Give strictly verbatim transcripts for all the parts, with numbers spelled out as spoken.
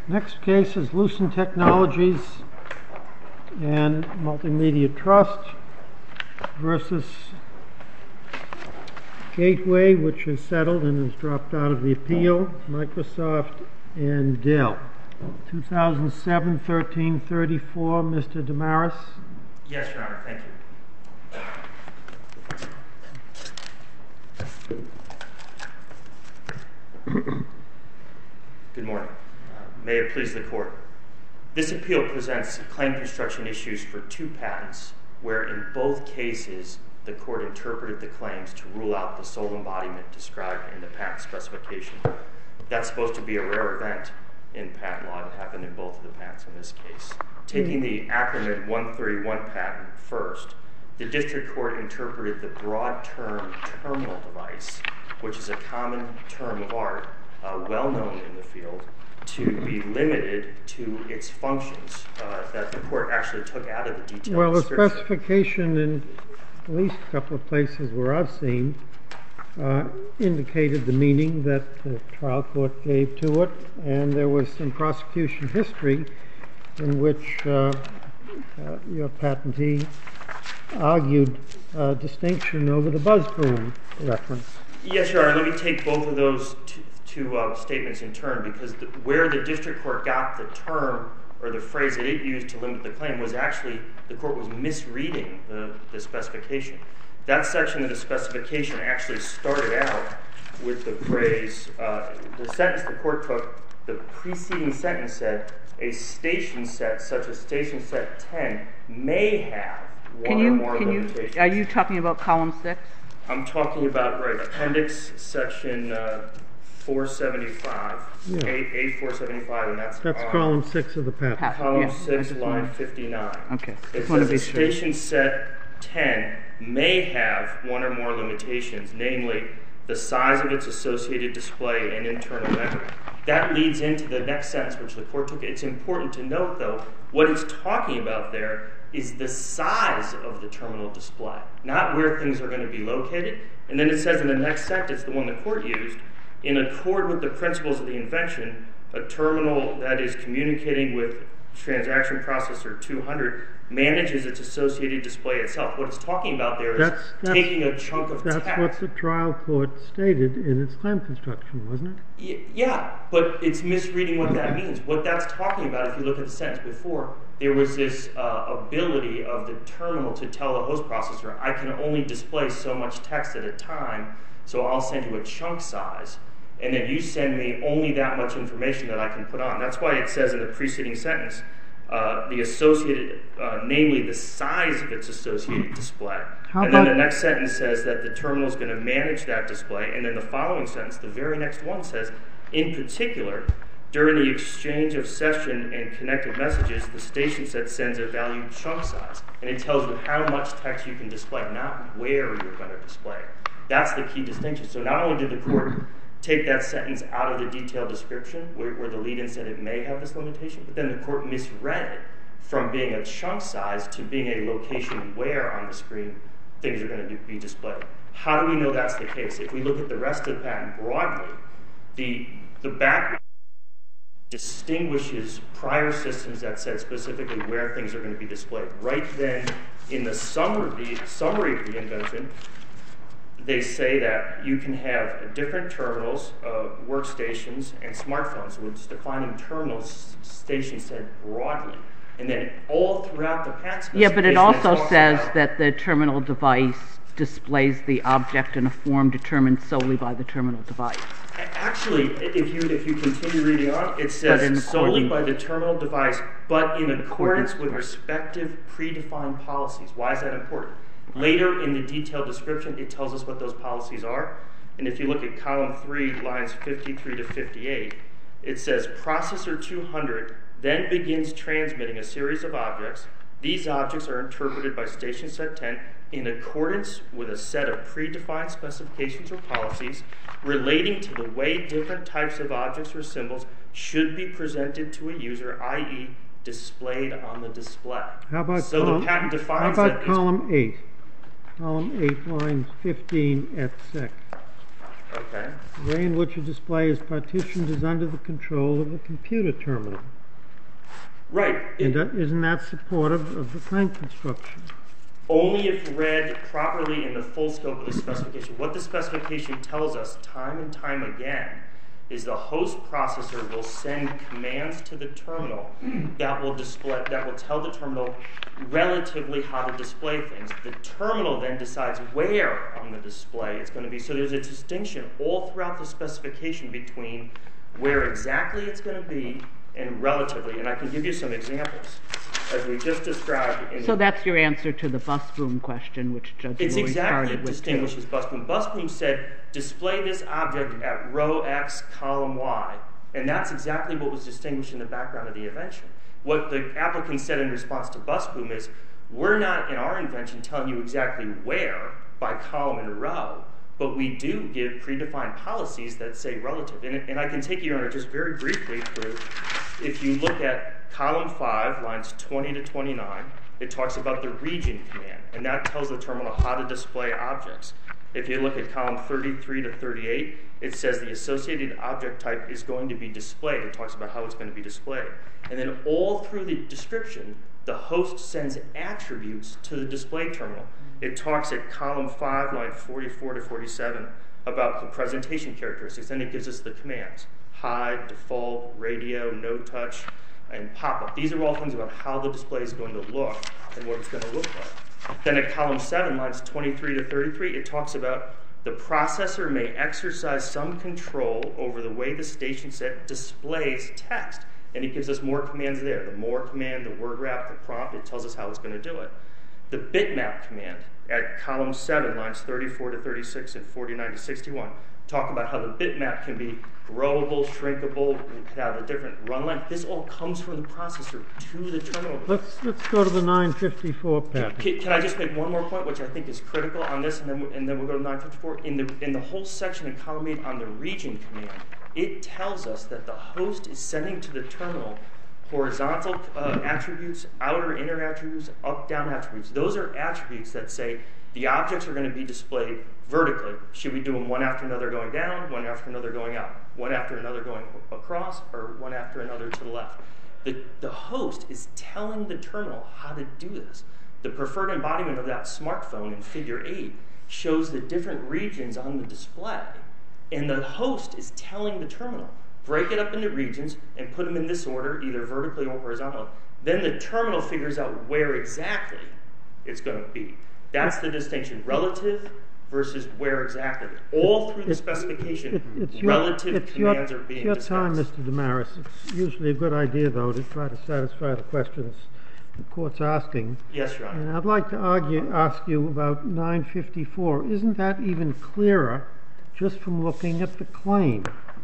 Next case is Lucent Technologies and Multimedia Trust versus Gateway, which is settled and has dropped out of the appeal, Microsoft and Dell. two thousand seven thirteen thirty-four, Mister Damaris. Yes, Your Honor, thank you. Good morning. Uh, may it please the Court. This appeal presents claim construction issues for two patents where in both cases the Court interpreted the claims to rule out the sole embodiment described in the patent specification. That's supposed to be a rare event in patent law. It happened in both of the patents in this case. Taking the acronym one thirty-one patent first, the District Court interpreted the broad term terminal device, which is a common term of art, uh, well known in the field, to be limited to its functions uh, that the Court actually took out of the detailed well, description. Well, the specification in at least a couple of places where I've seen uh, indicated the meaning that the trial court gave to it, and there was some prosecution history in which uh, uh, your patentee argued uh, distinction over the buzzboom reference. Yes, Your Honor, let me take both of those two, two uh, statements in turn, because the, where the District Court got the term or the phrase that it used to limit the claim was actually the Court was misreading the, the specification. That section of the specification actually started out with the phrase, uh, the sentence the Court took, the preceding sentence said, a station set such as station set ten may have one can you, or more can limitations. You, are you talking about column six? I'm talking about, right, appendix section uh, four seventy-five, yeah. A four seventy-five, and that's That's on column six of the patent. Patent. column Yeah, six, line wanna... fifty-nine. Okay, It just want to says be a sure. station set ten may have one or more limitations, namely the size of its associated display and internal memory. That leads into the next sentence, which the Court took. It's important to note, though, what it's talking about there is the size of the terminal display, not where things are going to be located. And then it says in the next sentence, the one the Court used, in accord with the principles of the invention, a terminal that is communicating with transaction processor two hundred manages its associated display itself. What it's talking about there is that's, that's, taking a chunk of that's text. That's what the trial court stated in its claim construction, wasn't it? Y- yeah, but it's misreading what that means. What that's talking about, if you look at the sentence before, there was this uh, ability of the terminal to tell the host processor, I can only display so much text at a time, so I'll send you a chunk size, and then you send me only that much information that I can put on. That's why it says in the preceding sentence, uh, the associated, uh, namely the size of its associated display. How and then about the next sentence says that the terminal is going to manage that display, and then the following sentence, the very next one, says, in particular, during the exchange of session and connected messages, the station set sends a valued chunk size, and it tells you how much text you can display, not where you're going to display. That's the key distinction. So not only did the Court take that sentence out of the detailed description, where, where the lead-in said it may have this limitation, but then the Court misread it from being a chunk size to being a location where on the screen things are going to be displayed. How do we know that's the case? If we look at the rest of the patent broadly, the, the back distinguishes prior systems that said specifically where things are going to be displayed. Right then, in the summary, the summary of the invention, they say that you can have different terminals, uh, workstations, and smartphones. So it's defining terminals, station said broadly. And then all throughout the patent specification, yeah, but it also it says about, that the terminal device displays the object in a form determined solely by the terminal device. Actually, if you if you continue reading on, it says solely by the terminal device, but in accordance with respective predefined policies. Why is that important? Later in the detailed description, it tells us what those policies are. And if you look at column three, lines fifty-three to fifty-eight, it says processor two hundred then begins transmitting a series of objects. These objects are interpreted by station set ten in accordance with a set of predefined specifications or policies relating to the way different types of objects or symbols should be presented to a user, that is displayed on the display. How about so column, the patent defines how about that column eight? Column eight, line fifteen at sec. Okay. The way in which a display is partitioned is under the control of the computer terminal. Right. And that, isn't that supportive of the claim construction? Only if read properly in the full scope of the specification. What the specification tells us time and time again is the host processor will send commands to the terminal that will display, that will tell the terminal relatively how to display things. The terminal then decides where on the display it's going to be. So there's a distinction all throughout the specification between where exactly it's going to be and relatively. And I can give you some examples. As we just described. In so the, that's your answer to the bus boom question, which Judge It's Lori exactly started with. distinguishes bus boom. Bus boom said, display this object at row X, column Y. And that's exactly what was distinguished in the background of the invention. What the applicant said in response to bus boom is, we're not in our invention telling you exactly where by column and row, but we do give predefined policies that say relative. And, and I can take you, Your Honor, just very briefly through. If you look at column five, lines twenty to twenty-nine, it talks about the region command, and that tells the terminal how to display objects. If you look at column thirty-three to thirty-eight, it says the associated object type is going to be displayed. It talks about how it's going to be displayed. And then all through the description, the host sends attributes to the display terminal. It talks at column five, line forty-four to forty-seven, about the presentation characteristics. Then it gives us the commands: hide, default, radio, no touch, and pop-up. These are all things about how the display is going to look and what it's going to look like. Then at column seven, lines twenty-three to thirty-three, it talks about the processor may exercise some control over the way the station set displays text. And it gives us more commands there. The more command, the word wrap, the prompt, it tells us how it's going to do it. The bitmap command at column seven, lines thirty-four to thirty-six and forty-nine to sixty-one, talk about how the bitmap can be growable, shrinkable, have a different run length. This all comes from the processor to the terminal. Let's let's go to the nine fifty-four patent. Can, can I just make one more point, which I think is critical on this, and then and then we'll go to nine fifty-four. In the in the whole section in column eight on the region command, it tells us that the host is sending to the terminal horizontal uh, attributes, outer, inner attributes, up, down attributes. Those are attributes that say the objects are going to be displayed vertically. Should we do them one after another going down, one after another going up, one after another going across, or one after another to the left? The, the host is telling the terminal how to do this. The preferred embodiment of that smartphone in figure eight shows the different regions on the display, and the host is telling the terminal, break it up into regions and put them in this order, either vertically or horizontally. Then the terminal figures out where exactly it's going to be. That's the distinction, relative versus where exactly. All through the specification, it, it's your, relative it's commands your, are being it's your discussed. time, Mister Damaris. It's usually a good idea, though, to try to satisfy the questions the court's asking. Yes, Your Honor. And I'd like to argue, ask you about nine fifty-four. Isn't that even clearer just from looking at the claim,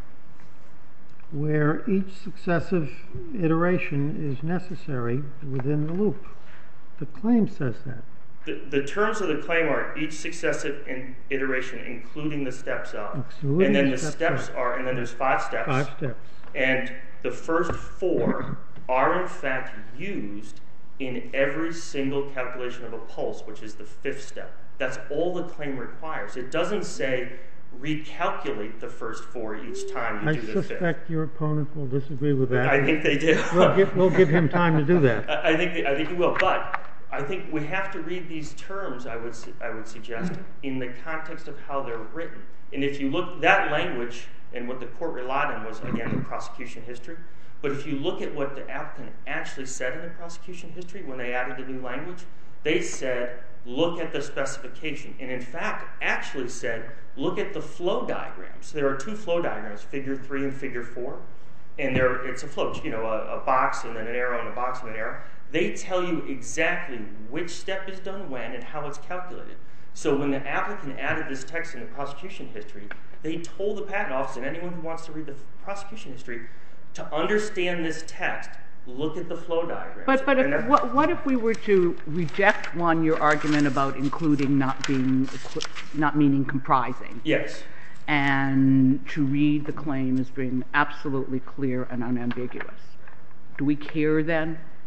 where each successive iteration is necessary within the loop? The claim says that. The, the terms of the claim are each successive in, iteration, including the steps up. Excluding and then the the steps steps up. are, and then there's five steps. Five steps. And the first four are in fact used in every single calculation of a pulse, which is the fifth step. That's all the claim requires. It doesn't say recalculate the first four each time you I do the fifth. suspect your opponent will disagree with that. I think they do. We'll give, we'll give him time to do that. I think they, I think he will, but I think we have to read these terms, I would I would suggest, in the context of how they're written. And if you look, that language and what the court relied on was, again, the prosecution history. But if you look at what the applicant actually said in the prosecution history when they added the new language, they said, look at the specification. And in fact, actually said, look at the flow diagrams. There are two flow diagrams, figure three and figure four. And there, it's a flow, you know, a, a box and then an arrow and a box and an arrow. They tell you exactly which step is done when and how it's calculated. So when the applicant added this text in the prosecution history, they told the patent office and anyone who wants to read the prosecution history to understand this text, look at the flow diagrams. But but And if, that- what what if we were to reject one, your argument about including not being equi- not meaning comprising, Yes. and to read the claim as being absolutely clear and unambiguous? Do we care then?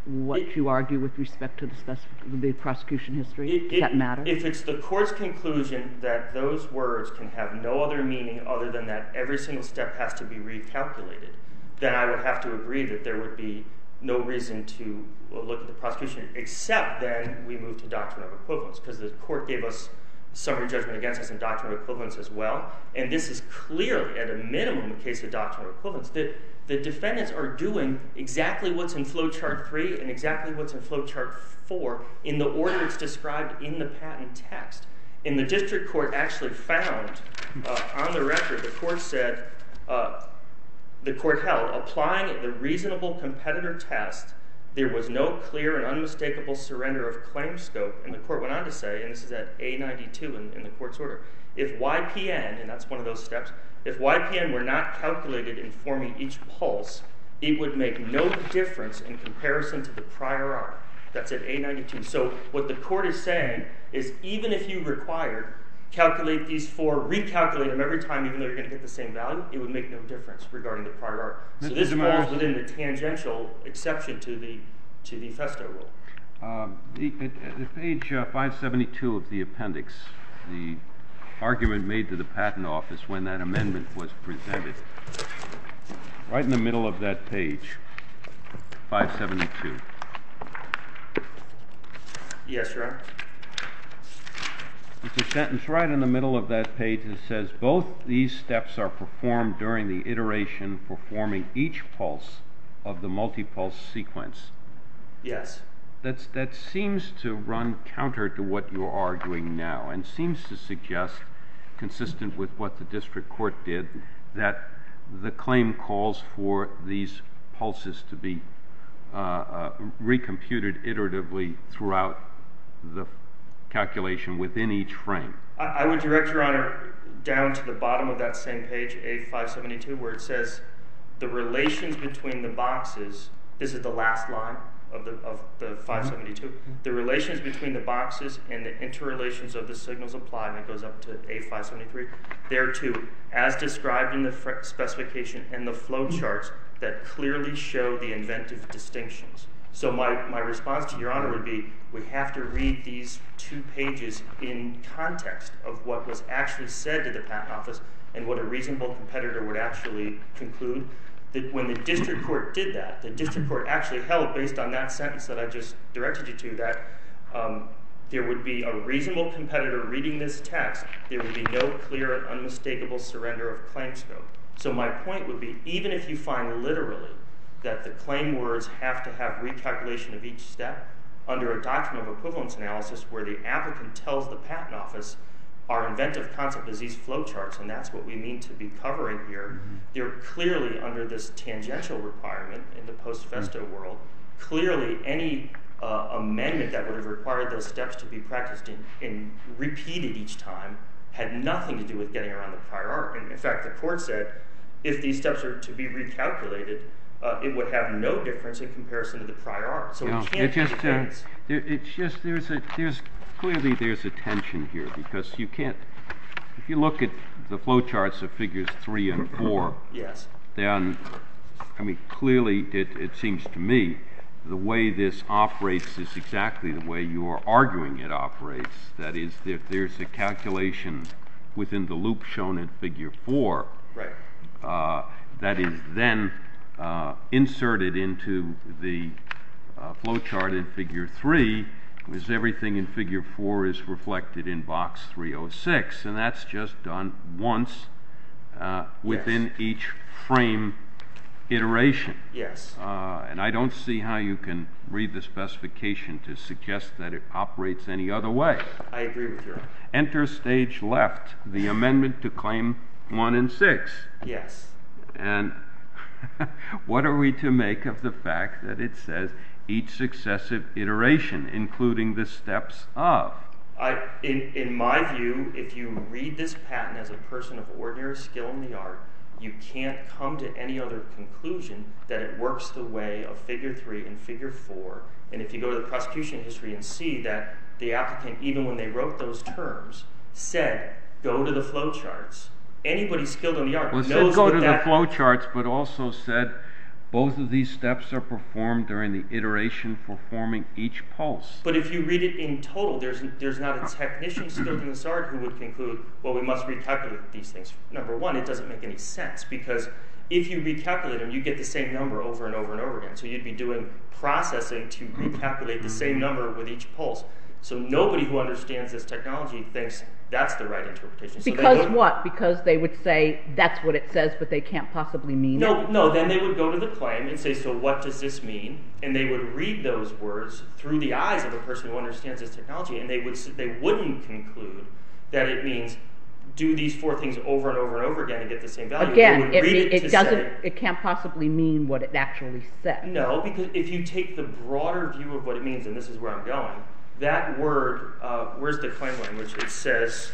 what it, you argue with respect to the, specific, the prosecution history? It, Does it, that matter? If it's the court's conclusion that those words can have no other meaning other than that every single step has to be recalculated, then I would have to agree that there would be no reason to look at the prosecution, except then we move to doctrine of equivalence, because the court gave us summary judgment against us in doctrine of equivalence as well, and this is clearly, at a minimum, a case of doctrine of equivalence. The, the defendants are doing exactly what's in flowchart three and exactly what's in flowchart four in the order it's described in the patent text. And the district court actually found, uh, on the record, the court said, uh, the court held, applying the reasonable competitor test, there was no clear and unmistakable surrender of claim scope. And the court went on to say, and this is at A ninety-two in, in the court's order, if Y P N, and that's one of those steps, if Y P N were not calculated in forming each pulse, it would make no difference in comparison to the prior art. That's at A ninety-two. So what the court is saying is even if you required calculate these four, recalculate them every time, even though you're going to get the same value, it would make no difference regarding the prior art. So this falls within the tangential exception to the to the Festo rule. Um, the, at, at page uh, five seventy-two of the appendix, the argument made to the Patent Office when that amendment was presented, right in the middle of that page, five seventy-two. Yes, Your Honor. It's a sentence right in the middle of that page that says, both these steps are performed during the iteration for forming each pulse of the multipulse sequence. Yes. That's, that seems to run counter to what you're arguing now and seems to suggest, consistent with what the district court did, that the claim calls for these pulses to be uh, uh, recomputed iteratively throughout the calculation within each frame. I, I would direct Your Honor down to the bottom of that same page, A five seventy-two, where it says the relations between the boxes, this is the last line of the of the five seventy-two, mm-hmm. the relations between the boxes and the interrelations of the signals applied, and it goes up to A five seventy-three, there too, as described in the specification and the flow charts that clearly show the inventive distinctions. So my, my response to Your Honor would be, we have to read these two pages in context of what was actually said to the Patent Office and what a reasonable competitor would actually conclude. That when the district court did that, the district court actually held, based on that sentence that I just directed you to, that um, there would be a reasonable competitor reading this text, there would be no clear and unmistakable surrender of claim scope. So my point would be, even if you find literally that the claim words have to have recalculation of each step, under a doctrine of equivalence analysis where the applicant tells the Patent Office our inventive concept is these flowcharts, and that's what we mean to be covering here, mm-hmm. they're clearly under this tangential requirement in the post-Festo mm-hmm. world. Clearly, any uh, amendment that would have required those steps to be practiced in, in repeated each time had nothing to do with getting around the prior art. And in fact, the court said if these steps are to be recalculated, Uh, it would have no difference in comparison to the prior art. So no, we can't it just, be uh, there, it's just there's a there's clearly there's a tension here, because you can't, if you look at the flowcharts of figures three and four, yes, then I mean clearly it, it seems to me the way this operates is exactly the way you are arguing it operates. That is, that there's a calculation within the loop shown in figure four, right, uh, that is then Uh, inserted into the uh, flowchart in figure three, because everything in figure four is reflected in box three oh six, and that's just done once uh, within yes. each frame iteration. Yes. Uh, and I don't see how you can read the specification to suggest that it operates any other way. I agree with you. Enter stage left, the amendment to claim one and six. Yes. And what are we to make of the fact that it says each successive iteration, including the steps of? I, in, in my view, if you read this patent as a person of ordinary skill in the art, you can't come to any other conclusion that it works the way of figure three and figure four. And if you go to the prosecution history and see that the applicant, even when they wrote those terms, said, go to the flowcharts. Anybody skilled in the art well, knows said go what to that the flowcharts, but also said both of these steps are performed during the iteration for forming each pulse. But if you read it in total, there's there's not a technician skilled in this art who would conclude, well, we must recalculate these things. Number one, it doesn't make any sense, because if you recalculate them, you get the same number over and over and over again. So you'd be doing processing to recalculate the same number with each pulse. So nobody who understands this technology thinks that's the right interpretation. So because what? Because they would say that's what it says, but they can't possibly mean no, it? No, then they would go to the claim and say, so what does this mean? And they would read those words through the eyes of a person who understands this technology, and they, would, they wouldn't conclude that it means do these four things over and over and over again and get the same value. Again, it, it, it, it doesn't. Say, it can't possibly mean what it actually says. No, because if you take the broader view of what it means, and this is where I'm going, that word, uh, where's the claim language? It says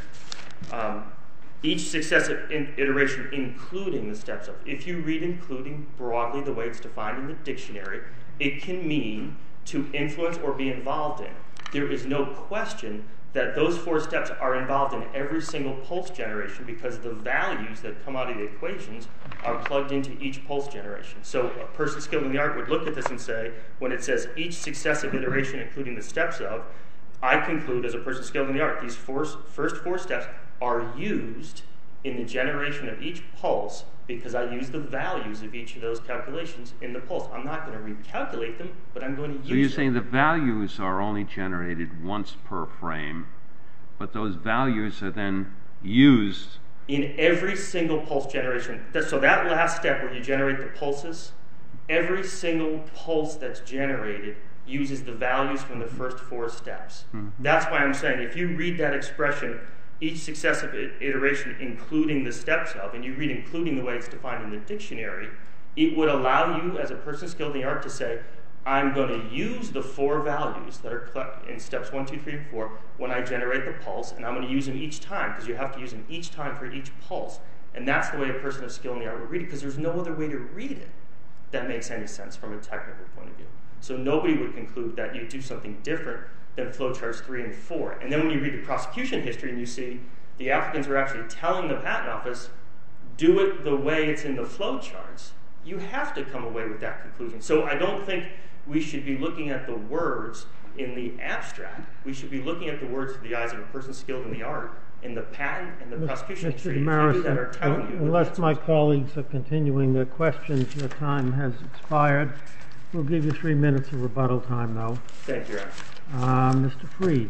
um, each successive in iteration, including the steps of. If you read including broadly the way it's defined in the dictionary, it can mean to influence or be involved in. There is no question that those four steps are involved in every single pulse generation, because the values that come out of the equations are plugged into each pulse generation. So a person skilled in the art would look at this and say, when it says each successive iteration including the steps of, I conclude as a person skilled in the art, these four, first four steps are used in the generation of each pulse because I use the values of each of those calculations in the pulse. I'm not going to recalculate them, but I'm going to use them. So you're saying the values are only generated once per frame, but those values are then used in every single pulse generation. So that last step where you generate the pulses, every single pulse that's generated uses the values from the first four steps. Mm-hmm. That's why I'm saying if you read that expression, each successive iteration including the steps of, and you read including the way it's defined in the dictionary, it would allow you as a person skilled in the art to say, I'm going to use the four values that are in steps one, two, three, and four when I generate the pulse, and I'm going to use them each time, because you have to use them each time for each pulse. And that's the way a person of skill in the art would read it, because there's no other way to read it that makes any sense from a technical point of view. So nobody would conclude that you do something different than flowcharts three and four. And then when you read the prosecution history and you see the applicants are actually telling the patent office, do it the way it's in the flowcharts, you have to come away with that conclusion. So I don't think we should be looking at the words in the abstract. We should be looking at the words through the eyes of a person skilled in the art, and the patent and the prosecution history that are telling you. Unless my colleagues are continuing their questions, your time has expired. We'll give you three minutes of rebuttal time, though. Thank you, Your Honor. Uh, Mister Freed.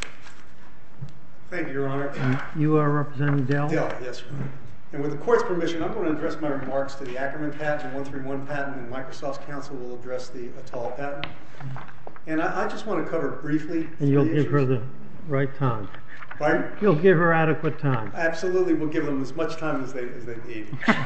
Thank you, Your Honor. And you are representing Dell? Dell, yes, Your Honor. And with the court's permission, I'm going to address my remarks to the Ackerman patent, the one thirty-one patent, and Microsoft's counsel will address the Atal patent. And I, I just want to cover briefly. And you'll give issues. her the right time. Pardon? You'll give her adequate time. Absolutely, we'll give them as much time as they as they need.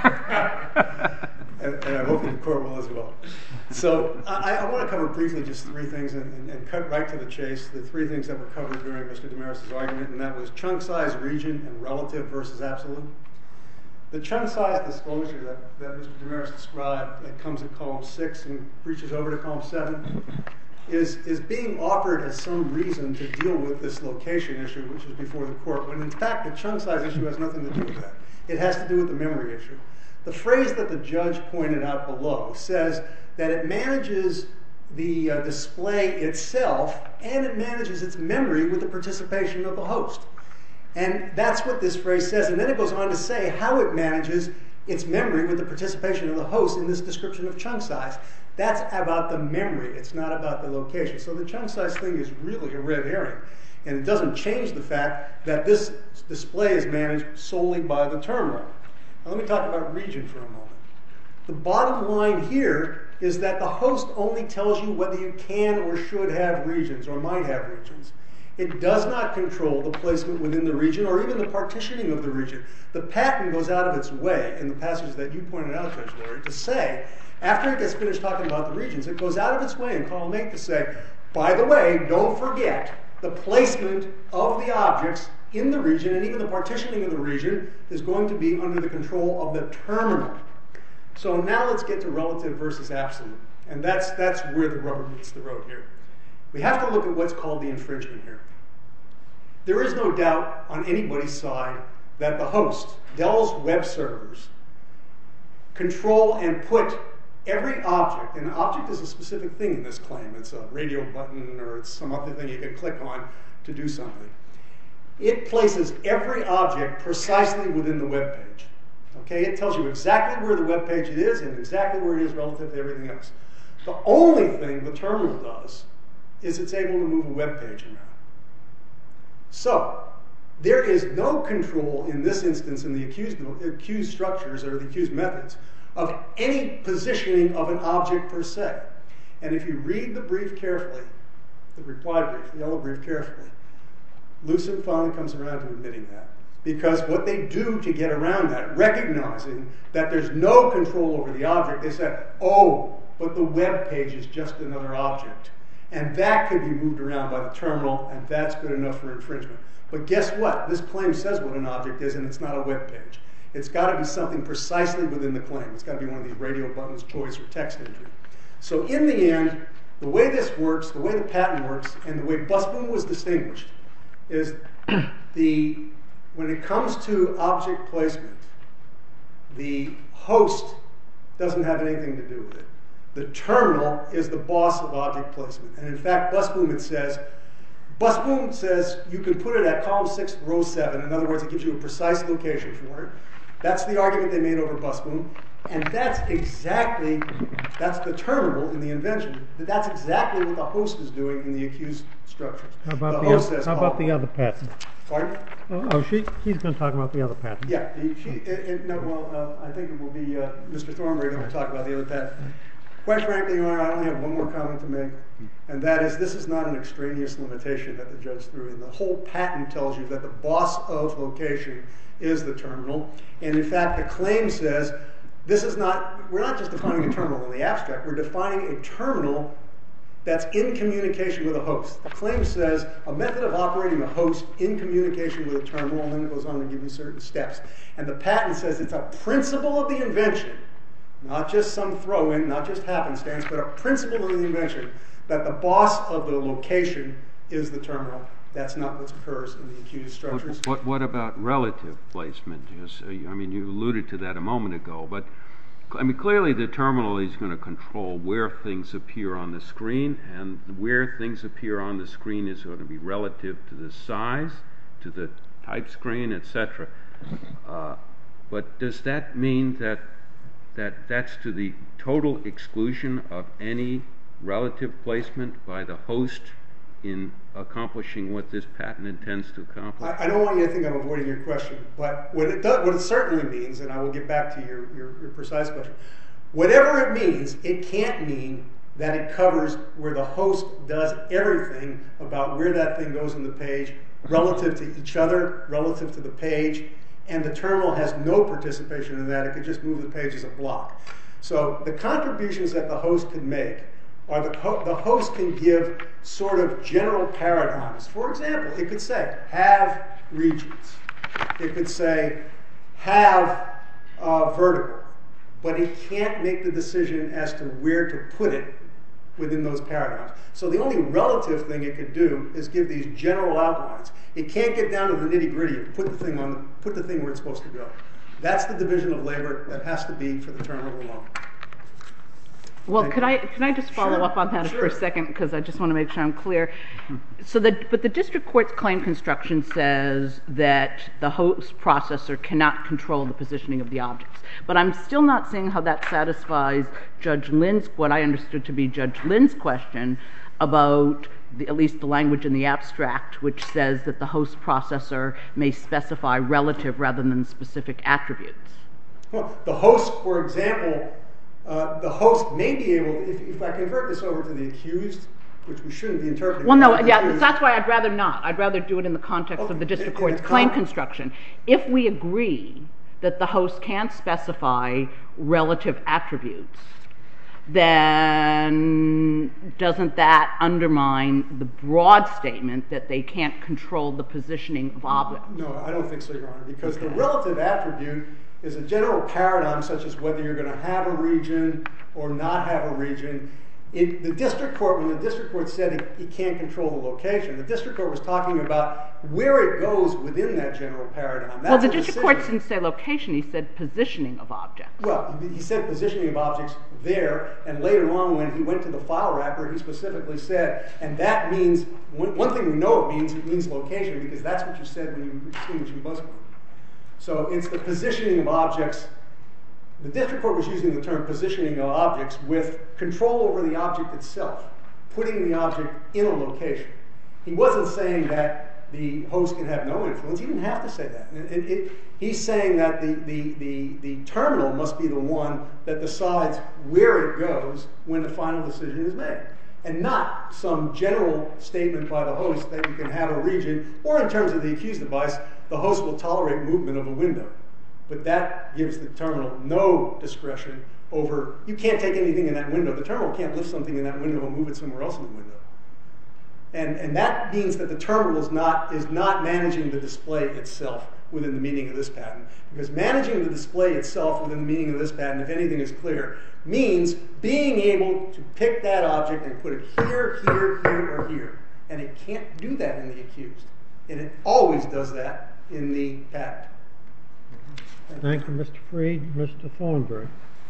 and, and I hope the court will as well. So I, I want to cover briefly just three things and, and, and cut right to the chase. The three things that were covered during Mister Damaris' argument, and that was chunk size, region, and relative versus absolute. The chunk size disclosure that, that Mister Damaris described, that comes at column six and reaches over to column seven, is, is being offered as some reason to deal with this location issue, which is before the court, when in fact the chunk size issue has nothing to do with that. It has to do with the memory issue. The phrase that the judge pointed out below says that it manages the uh, display itself and it manages its memory with the participation of the host. And that's what this phrase says. And then it goes on to say how it manages its memory with the participation of the host in this description of chunk size. That's about the memory. It's not about the location. So the chunk size thing is really a red herring. And it doesn't change the fact that this display is managed solely by the terminal. Now let me talk about region for a moment. The bottom line here is that the host only tells you whether you can or should have regions or might have regions. It does not control the placement within the region or even the partitioning of the region. The patent goes out of its way, in the passage that you pointed out, Judge Lurie, to say, after it gets finished talking about the regions, it goes out of its way in column eight to say, by the way, don't forget the placement of the objects in the region and even the partitioning of the region is going to be under the control of the terminal. So now let's get to relative versus absolute. And that's, that's where the rubber meets the road here. We have to look at what's called the infringement here. There is no doubt on anybody's side that the host, Dell's web servers, control and put every object, and an object is a specific thing in this claim. It's a radio button or it's some other thing you can click on to do something. It places every object precisely within the web page. Okay, it tells you exactly where the web page it is and exactly where it is relative to everything else. The only thing the terminal does is it's able to move a web page around. So, there is no control in this instance in the accused, accused structures or the accused methods of any positioning of an object per se. And if you read the brief carefully, the reply brief, the yellow brief carefully, Lucent finally comes around to admitting that. Because what they do to get around that, recognizing that there's no control over the object, they say, oh, but the web page is just another object. And that could be moved around by the terminal, and that's good enough for infringement. But guess what? This claim says what an object is, and it's not a web page. It's got to be something precisely within the claim. It's got to be one of these radio buttons, choice, or text entry. So in the end, the way this works, the way the patent works, and the way Busboom was distinguished, is the when it comes to object placement, the host doesn't have anything to do with it. The terminal is the boss of object placement. And in fact, Busboom, it says, Busboom says you can put it at column six, row seven. In other words, it gives you a precise location for it. That's the argument they made over Busboom. And that's exactly, that's the terminal in the invention. That's exactly what the host is doing in the accused structures. How about the, the, host other, says how about the other patent? Pardon? Oh, oh she, she's going to talk about the other patent. Yeah, he, she, it, it, no, well, uh, I think it will be uh, Mister Thornberry that will talk about the other patent. Quite frankly, Your Honor, I only have one more comment to make, and that is this is not an extraneous limitation that the judge threw in. The whole patent tells you that the boss of location is the terminal, and in fact, the claim says this is not, we're not just defining a terminal in the abstract, we're defining a terminal that's in communication with a host. The claim says a method of operating a host in communication with a terminal, and then it goes on to give you certain steps. And the patent says it's a principle of the invention, not just some throw-in, not just happenstance, but a principle of the invention that the boss of the location is the terminal. That's not what occurs in the accused structures. What, what, what about relative placement? Just, I mean, you alluded to that a moment ago, but I mean, clearly the terminal is going to control where things appear on the screen, and where things appear on the screen is going to be relative to the size, to the type screen, et cetera. Uh, but does that mean that that that's to the total exclusion of any relative placement by the host in accomplishing what this patent intends to accomplish? I, I don't want you to think I'm avoiding your question, but what it does, what it certainly means, and I will get back to your, your, your precise question, whatever it means, it can't mean that it covers where the host does everything about where that thing goes on the page, relative to each other, relative to the page, and the terminal has no participation in that. It could just move the page as a block. So the contributions that the host can make are the, ho the host can give sort of general paradigms. For example, it could say, have regions. It could say, have uh, vertical. But it can't make the decision as to where to put it within those paradigms. So the only relative thing it could do is give these general outlines. It can't get down to the nitty-gritty and put the thing on the, put the thing where it's supposed to go. That's the division of labor that has to be for the terminal alone. Well, could I can I just follow Sure, up on that sure. for a second, because I just want to make sure I'm clear. So that, but the district court's claim construction says that the host processor cannot control the positioning of the objects. But I'm still not seeing how that satisfies Judge Lynn's, what I understood to be Judge Lynn's question about the, at least the language in the abstract, which says that the host processor may specify relative rather than specific attributes. Well, the host, for example, uh, the host may be able, if, if I convert this over to the accused, which we shouldn't be interpreting. Well, no, as yeah, accused. that's why I'd rather not. I'd rather do it in the context Okay, of the district in- in court's the claim con- construction. If we agree that the host can specify relative attributes, then doesn't that undermine the broad statement that they can't control the positioning of objects? No, I don't think so, Your Honor, because the relative attribute is a general paradigm such as whether you're going to have a region or not have a region. It, the district court, when the district court said it, it can't control the location, the district court was talking about where it goes within that general paradigm. That's well, the a district decision. court didn't say location, he said positioning of objects. Well, he said positioning of objects there, and later on when he went to the file wrapper, he specifically said, and that means, one, one thing we know it means, it means location, because that's what you said when you were distinguishing buzzword. So it's the positioning of objects. The district court was using the term positioning of objects with control over the object itself, putting the object in a location. He wasn't saying that the host can have no influence. He didn't have to say that. It, it, it, he's saying that the, the, the, the terminal must be the one that decides where it goes when the final decision is made, and not some general statement by the host that you can have a region, or in terms of the accused device, the host will tolerate movement of a window. But that gives the terminal no discretion over, you can't take anything in that window. The terminal can't lift something in that window and move it somewhere else in the window. And, and that means that the terminal is not, is not managing the display itself within the meaning of this patent. Because managing the display itself within the meaning of this patent, if anything is clear, means being able to pick that object and put it here, here, here, or here. And it can't do that in the accused. And it always does that in the patent. Thank you, Mister Freed. Mister Thornburg.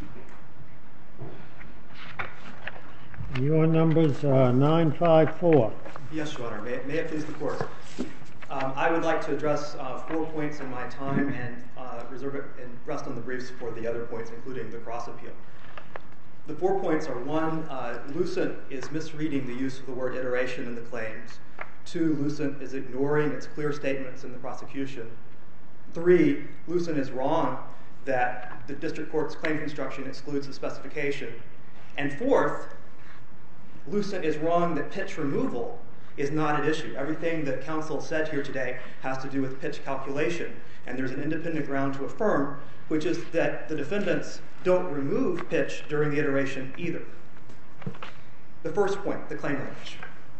Your numbers are nine five four. Yes, Your Honor. May, may it please the Court. Um, I would like to address uh, four points in my time and uh, reserve it and rest on the briefs for the other points, including the cross appeal. The four points are: one, uh, Lucent is misreading the use of the word iteration in the claims. Two, Lucent is ignoring its clear statements in the prosecution. Three, Lucent is wrong that the district court's claim construction excludes the specification. And fourth, Lucent is wrong that pitch removal is not at issue. Everything that counsel said here today has to do with pitch calculation. And there's an independent ground to affirm, which is that the defendants don't remove pitch during the iteration either. The first point, the claim language.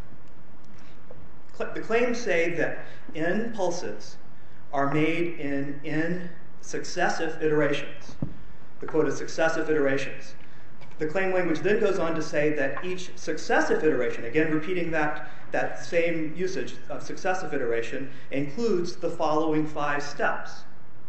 The claims say that n pulses are made in n successive iterations. The quote is successive iterations. The claim language then goes on to say that each successive iteration, again repeating that, that same usage of successive iteration, includes the following five steps.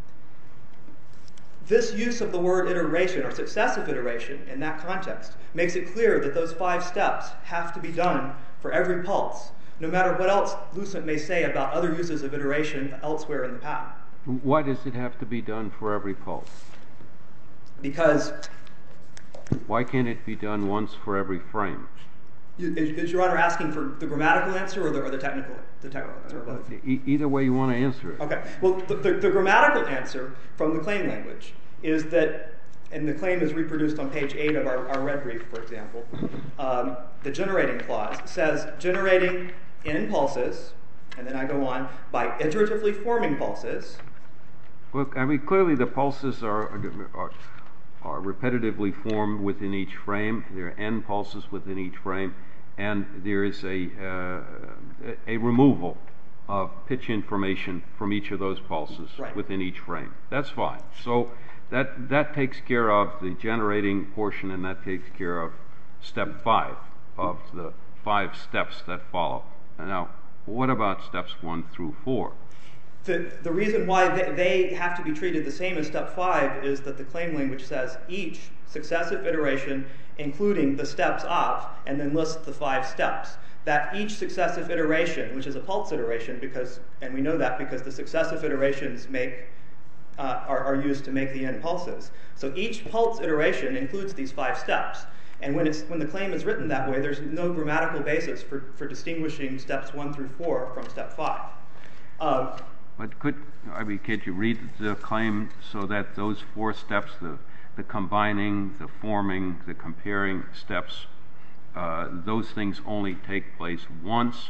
This use of the word iteration or successive iteration in that context makes it clear that those five steps have to be done for every pulse, no matter what else Lucent may say about other uses of iteration elsewhere in the patent. Why does it have to be done for every pulse? Because... Why can't it be done once for every frame? Is Your Honor asking for the grammatical answer or the, or the technical, the technical answer? Or both? E- either way you want to answer it. Okay. Well, the, the, the grammatical answer from the claim language is that, and the claim is reproduced on page eight of our, our red brief, for example, um, the generating clause says generating n pulses, and then I go on, by iteratively forming pulses. Well, I mean, clearly the pulses are, are, are repetitively formed within each frame. There are n pulses within each frame, and there is a, uh, a removal of pitch information from each of those pulses right. within each frame. That's fine. So that, that takes care of the generating portion, and that takes care of step five of the five steps that follow. Now, what about steps one through four? The, the reason why they, they have to be treated the same as step five is that the claim language says each successive iteration, including the steps of, and then lists the five steps. That each successive iteration, which is a pulse iteration, because, and we know that because the successive iterations make uh, are, are used to make the n pulses. So each pulse iteration includes these five steps. And when, it's, when the claim is written that way, there's no grammatical basis for, for distinguishing steps one through four from step five. Um, But could I mean, could you read the claim so that those four steps, the, the combining, the forming, the comparing steps, uh, those things only take place once?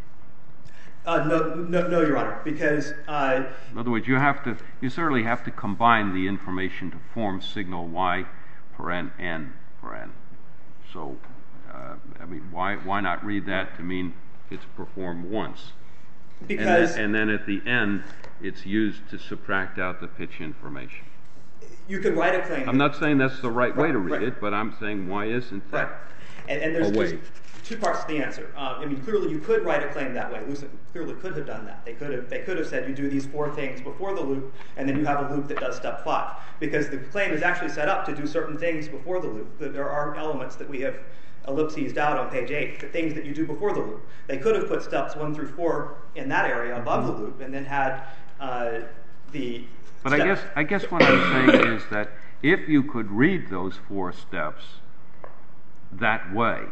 Uh, no, no, no, Your Honor, because... Uh, In other words, you have to, you certainly have to combine the information to form signal Y paren N paren. So, uh, I mean, why why not read that to mean it's performed once? Because... And then, and then at the end, it's used to subtract out the pitch information. You could write a claim... I'm not saying that's the right way to read right. it, but I'm saying why isn't that? Right. And, and there's, away. there's two parts to the answer. Uh, I mean, clearly you could write a claim that way. Lucent clearly could have done that. They could have, they could have said you do these four things before the loop, and then you have a loop that does step five. Because the claim is actually set up to do certain things before the loop. There are elements that we have ellipses out on page eight, the things that you do before the loop. They could have put steps one through four in that area above the loop, and then had uh, the But I guess, I guess what I'm saying is that if you could read those four steps that way,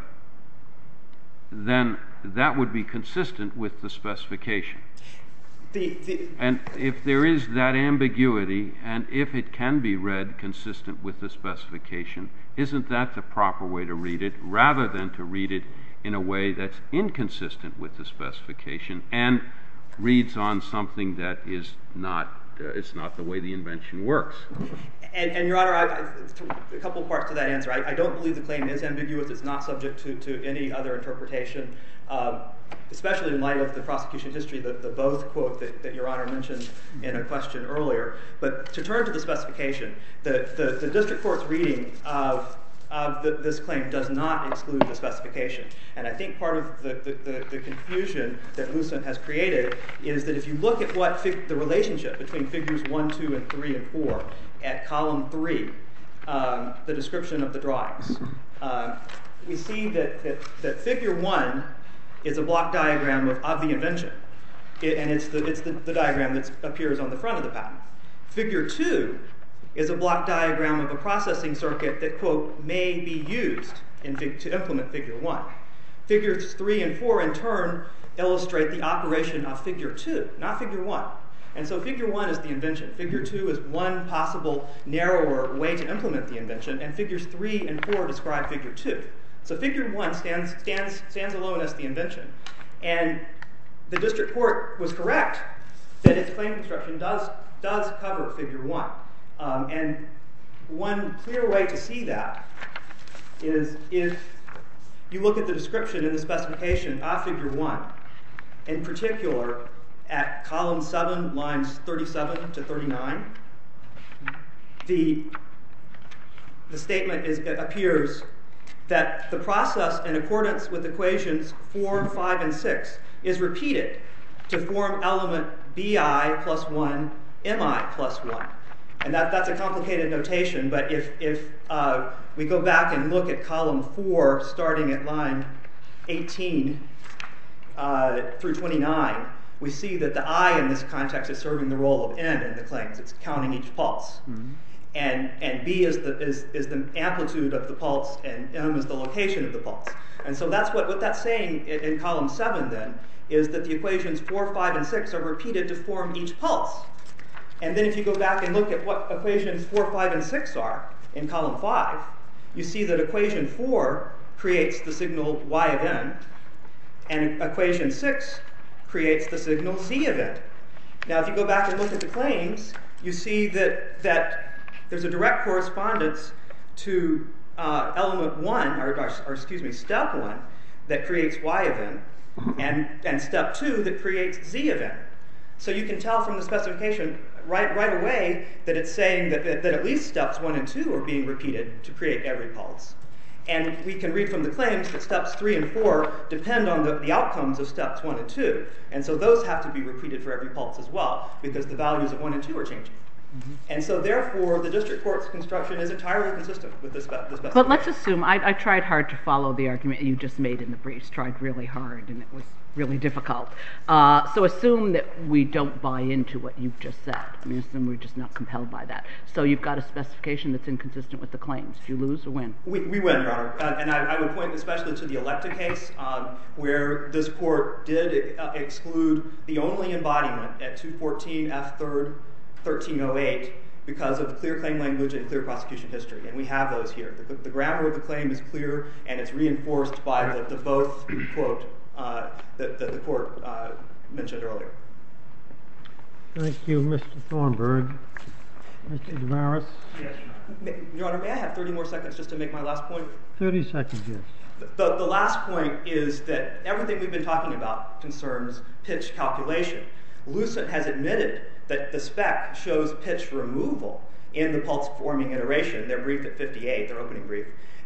then that would be consistent with the specification. The, the, and if there is that ambiguity, and if it can be read consistent with the specification, isn't that the proper way to read it, rather than to read it in a way that's inconsistent with the specification and reads on something that is not, uh, it's not the way the invention works? And, and Your Honor, I, I, a couple of parts to that answer. I, I don't believe the claim is ambiguous. It's not subject to, to any other interpretation, um, especially in light of the prosecution history, the, the both quote that, that Your Honor mentioned in a question earlier. But to turn to the specification, the, the, the district court's reading of, of the, this claim does not exclude the specification. And I think part of the, the, the, the confusion that Lucent has created is that if you look at what fig, the relationship between figures one, two, and three, and four, at column three, um, the description of the drawings, uh, we see that, that, that figure one is a block diagram of, of the invention. It, and it's, the, it's the, the diagram that appears on the front of the patent. Figure two is a block diagram of a processing circuit that, quote, may be used in fig, to implement figure one. Figures three and four, in turn, illustrate the operation of figure two, not figure one. And so figure one is the invention. Figure two is one possible narrower way to implement the invention, and figures three and four describe figure two. So figure one stands, stands, stands alone as the invention. And the district court was correct that its claim construction does, does cover figure one. Um, and one clear way to see that is if you look at the description in the specification of figure one, in particular at column seven, lines thirty-seven to thirty-nine, the, the statement is, it appears that the process in accordance with equations four, five, and six is repeated to form element Bi plus one, Mi plus one. And that, that's a complicated notation, but if, if uh, we go back and look at column four, starting at line eighteen uh, through twenty-nine, we see that the I in this context is serving the role of N in the claims. It's counting each pulse. Mm-hmm. And, and B is the, is, is the amplitude of the pulse, and M is the location of the pulse. And so that's what, what that's saying in, in column seven, then, is that the equations four, five, and six are repeated to form each pulse. And then if you go back and look at what equations four, five, and six are in column five, you see that equation four creates the signal Y of N, and equation six creates the signal Z of N. Now, if you go back and look at the claims, you see that, that there's a direct correspondence to uh, element one, or, or, or excuse me, step one, that creates Y of N, and, and step two that creates Z of N. So you can tell from the specification right, right away that it's saying that, that, that at least steps one and two are being repeated to create every pulse. And we can read from the claims that steps three and four depend on the, the outcomes of steps one and two. And so those have to be repeated for every pulse as well, because the values of one and two are changing. Mm-hmm. And so therefore, the district court's construction is entirely consistent with the, spe- the specification. But let's assume, I, I tried hard to follow the argument you just made in the briefs, tried really hard, and it was really difficult. Uh, so assume that we don't buy into what you've just said. I mean, assume we're just not compelled by that. So you've got a specification that's inconsistent with the claims. Do you lose or win? We, we win, Your Honor. Uh, and I, I would point especially to the Electa case, um, where this court did uh, exclude the only embodiment at two fourteen F third thirteen oh eight because of clear claim language and clear prosecution history. And we have those here. The, the grammar of the claim is clear, and it's reinforced by the, the both quote uh, that, that the court uh, mentioned earlier. Thank you, Mister Thornburg. Mister Damaris? Yes, Your Honor. Your Honor, may I have thirty more seconds just to make my last point? thirty seconds, yes. The, the last point is that everything we've been talking about concerns pitch calculation. Lucent has admitted that the spec shows pitch removal in the pulse forming iteration, their brief at fifty-eight, their opening brief.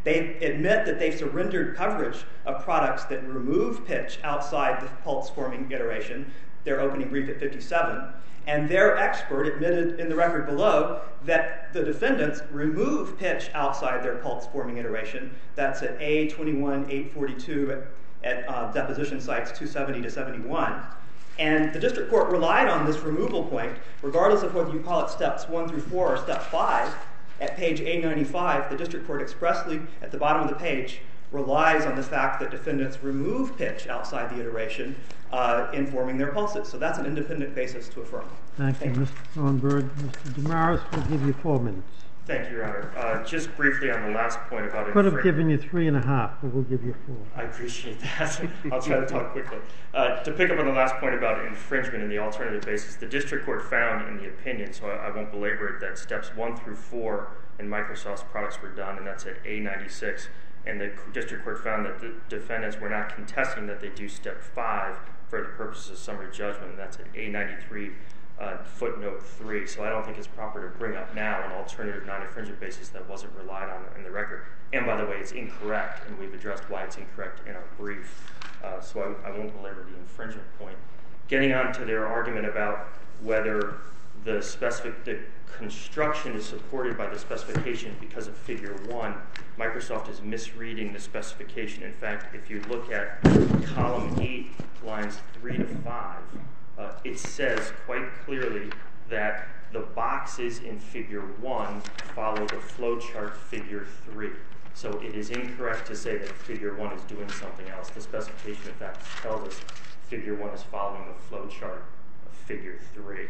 They admit that they've surrendered coverage of products that remove pitch outside the pulse-forming iteration, their opening brief at fifty-seven, and their expert admitted in the record below that the defendants remove pitch outside their pulse-forming iteration. That's at A twenty-one eight forty-two at, at uh, deposition sites two seventy to seventy-one. And the district court relied on this removal point, regardless of whether you call it steps one through four or step five. At page A ninety-five, the district court expressly, at the bottom of the page, relies on the fact that defendants remove pitch outside the iteration uh, in forming their pulses. So that's an independent basis to affirm. Thank, Thank you, Mister Thornburg. Mister Damaris will give you four minutes. Thank you, Your Honor. Uh, just briefly on the last point about Could have given you three and a half, but we'll give you four. I appreciate that. I'll try to talk quickly. Uh, to pick up on the last point about infringement and the alternative basis, the district court found in the opinion, so I, I won't belabor it, that steps one through four in Microsoft's products were done, and that's at A ninety-six. And the district court found that the defendants were not contesting that they do step five for the purposes of summary judgment, and that's at A ninety-three. Uh, footnote three, so I don't think it's proper to bring up now an alternative non-infringement basis that wasn't relied on in the record. And by the way, it's incorrect, and we've addressed why it's incorrect in our brief, uh, so I, I won't belabor the infringement point. Getting on to their argument about whether the specific the construction is supported by the specification because of figure one, Microsoft is misreading the specification. In fact, if you look at column eight, lines three to five, Uh, it says quite clearly that the boxes in figure one follow the flowchart figure three. So it is incorrect to say that figure one is doing something else. The specification, in fact, tells us figure one is following the flowchart of figure three.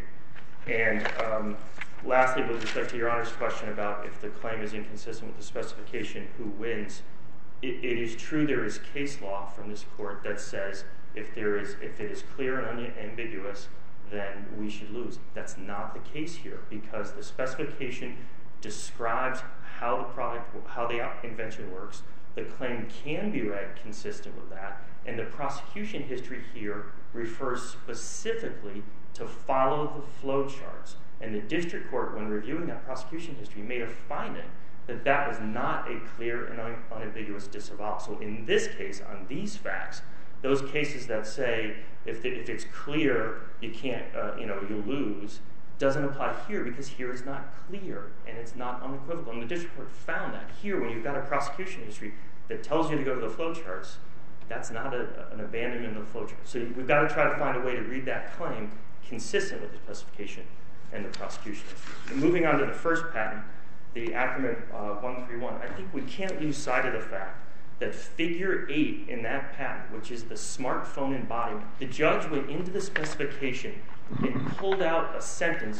And um, lastly, with respect to Your Honor's question about if the claim is inconsistent with the specification, who wins, it, it is true there is case law from this court that says If there is, if it is clear and unambiguous, then we should lose. That's not the case here because the specification describes how the product, how the invention works. The claim can be read consistent with that, and the prosecution history here refers specifically to follow the flowcharts. And the district court, when reviewing that prosecution history, made a finding that that was not a clear and un- unambiguous disavowal. So in this case, on these facts, those cases that say if, the, if it's clear you can't, uh, you know, you lose, doesn't apply here because here it's not clear and it's not unequivocal. And the district court found that here, when you've got a prosecution history that tells you to go to the flowcharts, that's not a, an abandonment of the flowchart. So we've got to try to find a way to read that claim consistent with the specification and the prosecution history. And moving on to the first patent, the Ackerman uh, one thirty-one, I think we can't lose sight of the fact that figure eight in that patent, which is the smartphone embodiment, the judge went into the specification and pulled out a sentence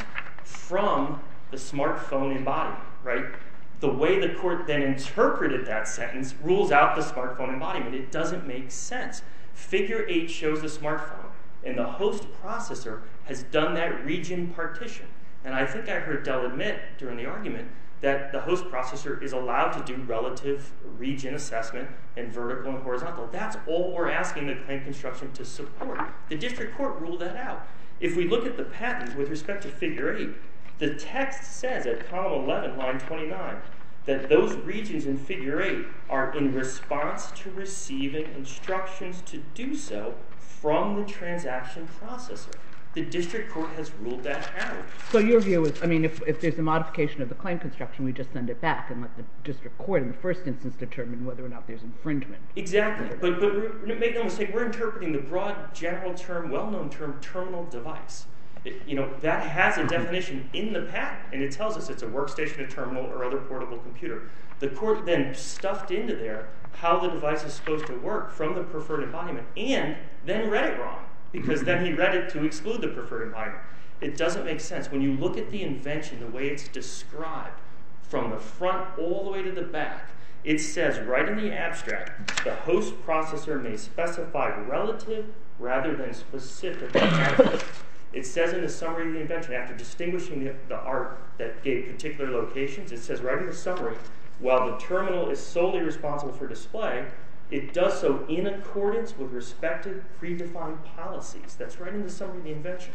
from the smartphone embodiment, right? The way the court then interpreted that sentence rules out the smartphone embodiment. It doesn't make sense. Figure eight shows the smartphone, and the host processor has done that region partition. And I think I heard Dell admit during the argument that the host processor is allowed to do relative region assessment and vertical and horizontal. That's all we're asking the claim construction to support. The district court ruled that out. If we look at the patent with respect to figure eight, the text says at column eleven, line twenty-nine, that those regions in figure eight are in response to receiving instructions to do so from the transaction processor. The district court has ruled that out. So your view is, I mean, if, if there's a modification of the claim construction, we just send it back and let the district court in the first instance determine whether or not there's infringement. Exactly. But, but make no mistake, we're interpreting the broad, general term, well-known term, terminal device. It, you know, that has a definition in the patent, and it tells us it's a workstation, a terminal, or other portable computer. The court then stuffed into there how the device is supposed to work from the preferred embodiment, and then read it wrong, because then he read it to exclude the preferred embodiment. It doesn't make sense. When you look at the invention, the way it's described, from the front all the way to the back, it says right in the abstract, the host processor may specify relative rather than specific attributes. It says in the summary of the invention, after distinguishing the, the art that gave particular locations, it says right in the summary, while the terminal is solely responsible for display, it does so in accordance with respective predefined policies. That's right in the summary of the invention.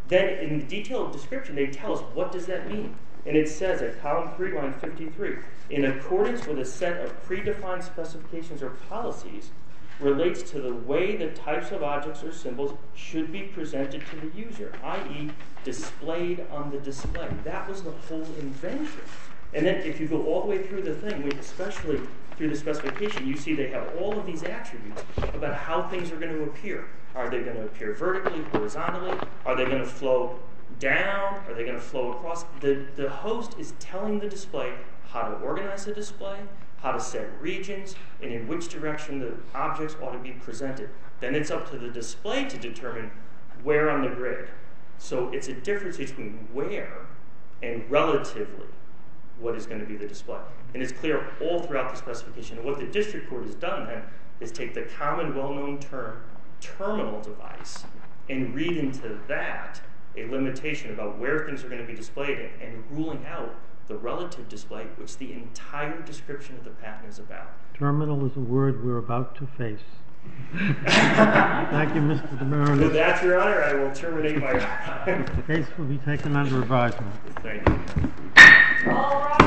Then in the detailed description, they tell us what does that mean. And it says at column three, line fifty-three, in accordance with a set of predefined specifications or policies, relates to the way the types of objects or symbols should be presented to the user, that is displayed on the display. That was the whole invention. And then if you go all the way through the thing, especially through the specification, you see they have all of these attributes about how things are going to appear. Are they going to appear vertically, horizontally? Are they going to flow down? Are they going to flow across? The, the host is telling the display how to organize the display, how to set regions, and in which direction the objects ought to be presented. Then it's up to the display to determine where on the grid. So it's a difference between where and relatively what is going to be the display. And it's clear all throughout the specification. And what the district court has done then is take the common well-known term terminal device and read into that a limitation about where things are going to be displayed and, and ruling out the relative display, which the entire description of the patent is about. Terminal is a word we're about to face. Thank you, Mister DeMaris. With that, Your Honor, I will terminate my time. The case will be taken under advisement. Thank you. All right.